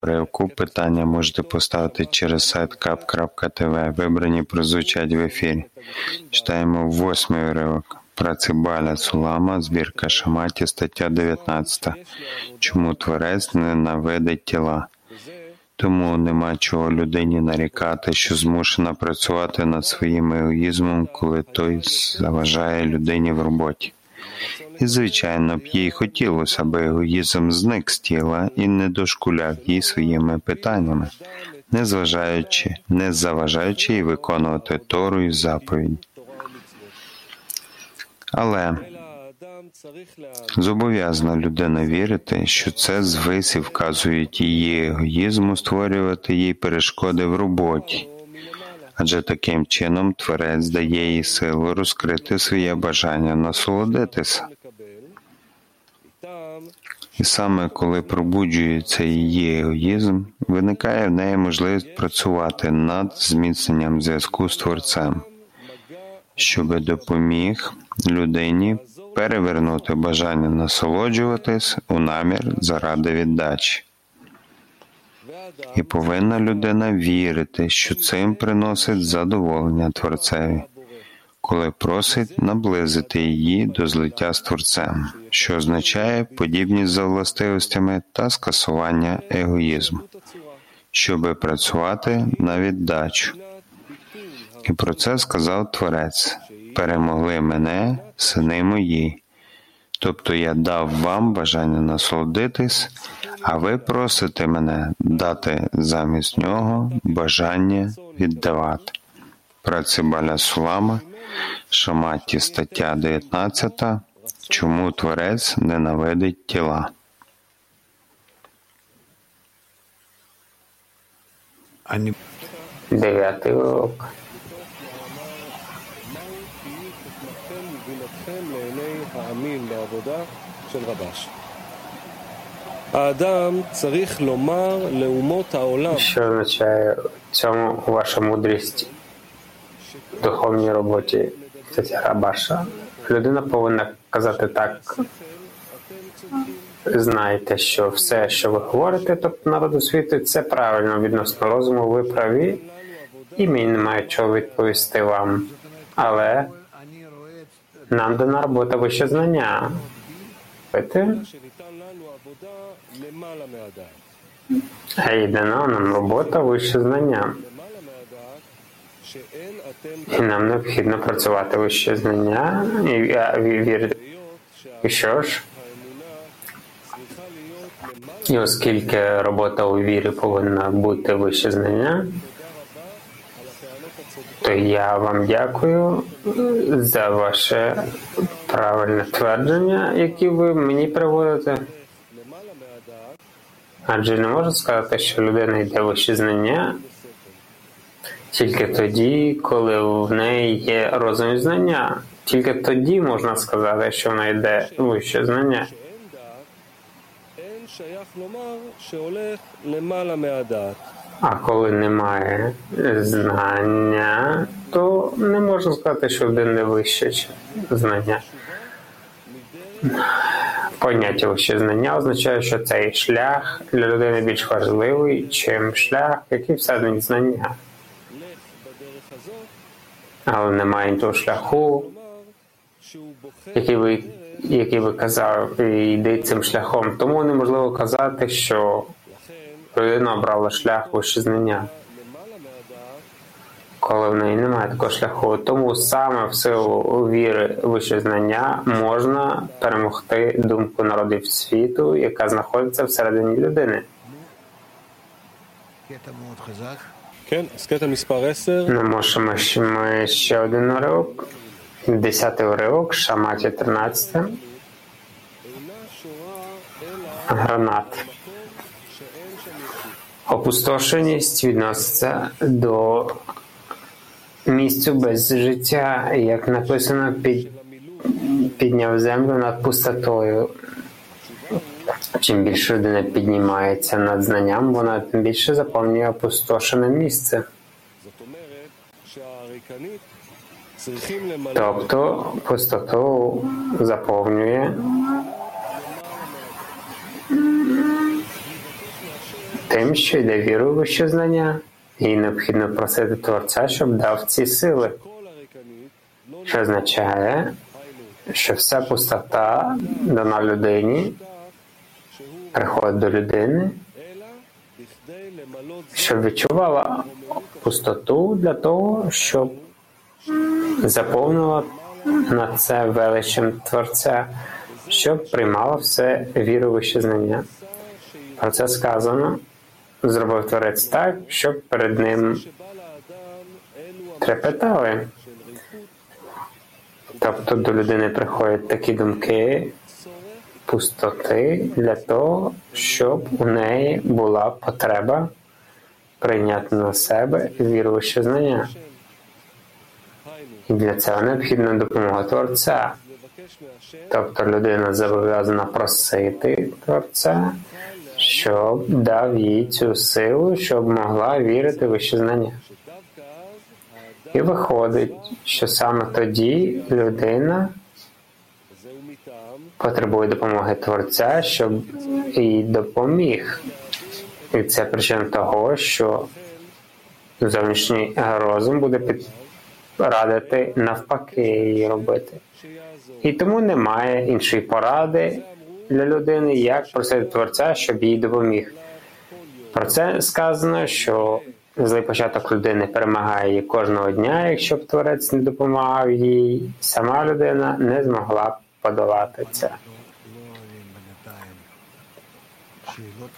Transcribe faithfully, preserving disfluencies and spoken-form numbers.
уривку. Питання можете поставити через сайт кап крапка те ве. Вибрані прозвучать в ефірі. Читаємо восьмий уривок. Працибаля Сулама, збірка Шаматі, стаття дев'ятнадцята. Чому Творець ненавидить тіла? Тому нема чого людині нарікати, що змушена працювати над своїм егоїзмом, коли той заважає людині в роботі. І, звичайно, б їй хотілося, аби егоїзм зник з тіла і не дошкуляв їй своїми питаннями, не зважаючи, не заважаючи їй виконувати Тору і заповідь. Але зобов'язана людина вірити, що це звиси вказують її егоїзму створювати їй перешкоди в роботі. Адже таким чином Творець дає їй силу розкрити своє бажання насолодитися. І саме коли пробуджується її егоїзм, виникає в неї можливість працювати над зміцненням зв'язку з Творцем, щоби допоміг людині перевернути бажання насолоджуватись у намір заради віддачі. І повинна людина вірити, що цим приносить задоволення Творцеві, коли просить наблизити її до злиття з Творцем, що означає подібність за властивостями та скасування егоїзму, щоби працювати на віддачу. І про це сказав Творець: «Перемогли мене, сини мої». Тобто я дав вам бажання насолодитись, а ви просите мене дати замість нього бажання віддавати. Працибаля Сулама, Шаматі, стаття дев'ятнадцята. Чому Творець ненавидить тіла? Дев'ятий урок. Що означає цьому ваша мудрість в духовній роботі, стаття Рабаша? Людина повинна казати так: знайте, що все, що ви говорите, тобто народу світу, це правильно відносно розуму, ви праві, і мені немає чого відповісти вам. Але нам дана робота вище знання. А й дана нам робота вище знання. І нам необхідно працювати вище знання і вірити. І що ж? І оскільки робота у вірі повинна бути вище знання, то я вам дякую за ваше правильне твердження, яке ви мені приводите. Адже не можу сказати, що людина йде вище знання тільки тоді, коли в неї є розум і знання. Тільки тоді можна сказати, що вона йде вище знання. А коли немає знання, то не можна сказати, що один не вище знання. Поняття вище знання означає, що цей шлях для людини більш важливий, чим шлях, який всередині знання. Але немає того шляху, який ви, який ви казав, і йде цим шляхом. Тому неможливо казати, що людина обрала шлях вище знання, коли в неї немає такого шляху. Тому саме в силу віри вище знання можна перемогти думку народів світу, яка знаходиться всередині людини. Ну, можемо ще, ми ще один уривок. Десятий уривок, Шаматі тринадцяте. Гранат. Опустошеність відноситься до місцю без життя, як написано, під, підняв землю над пустотою. Чим більше людина піднімається над знанням, вона тим більше заповнює опустошене місце. Тобто пустоту заповнює тим, що йде вірою в вище знання. Їй необхідно просити Творця, щоб дав ці сили. Що означає, що вся пустота дана людині, приходить до людини, щоб відчувала пустоту для того, щоб заповнила на це величем Творця, щоб приймала все віру в вище знання. Про це сказано, зробив Творець так, щоб перед ним трепетали. Тобто до людини приходять такі думки пустоти для того, щоб у неї була потреба прийняти на себе віру в вище знання. І для цього необхідна допомога Творця. Тобто людина зобов'язана просити Творця, щоб дав їй цю силу, щоб могла вірити в вище знання. І виходить, що саме тоді людина потребує допомоги Творця, щоб їй допоміг. І це причина того, що зовнішній розум буде під... радити навпаки її робити. І тому немає іншої поради для людини, як просити Творця, щоб їй допоміг. Про це сказано, що злий початок людини перемагає її кожного дня, якщо б Творець не допомагав їй, сама людина не змогла б подолати це.